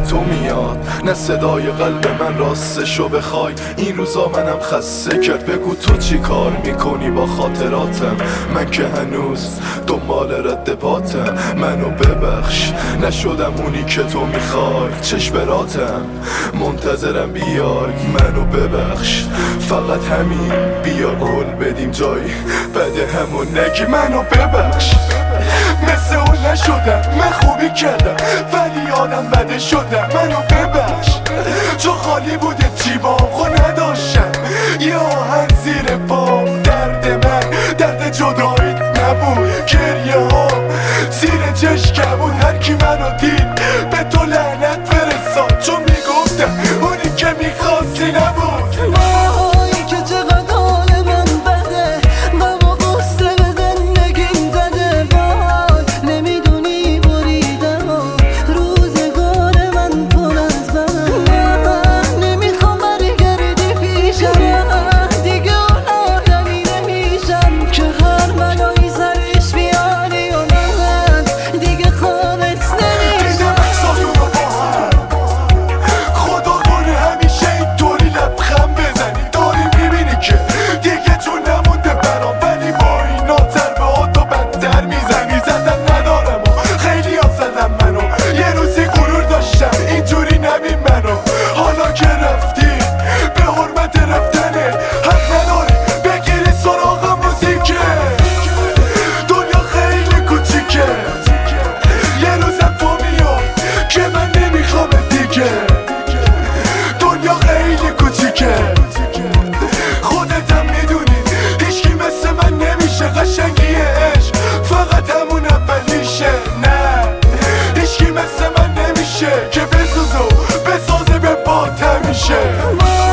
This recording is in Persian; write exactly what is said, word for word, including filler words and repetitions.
تو میاد، نه صدای قلب من راستشو بخوای. این روزا منم خسته کرد، بگو تو چی کار میکنی با خاطراتم. من که هنوز دنبال رد پاتم، منو ببخش نشدم اونی که تو میخوای. چشمراتم منتظرم بیای، منو ببخش فقط همین، بیا گل بدیم جایی بده همون نگی منو ببخش. مثل اون نشدم، من خوبی کردم ولی آدم بده شدم. منو ببخش چون خالی بوده جیبام، خو نداشتم یه آهن زیر پام. درد من درد جداییت نبود، گریه ها زیر چشکم بود. هر کی منو دید به تو لعنت فرستاد، چون میگفتم اونی که میخواستی نبود. دنیا خیلی کوچیکه، خودتم میدونی هیچکی مثل من نمیشه. قشنگی عشق فقط همون اولیشه، نه هیچکی مثل من نمیشه که بسوزه و بسازه به بات همیشه.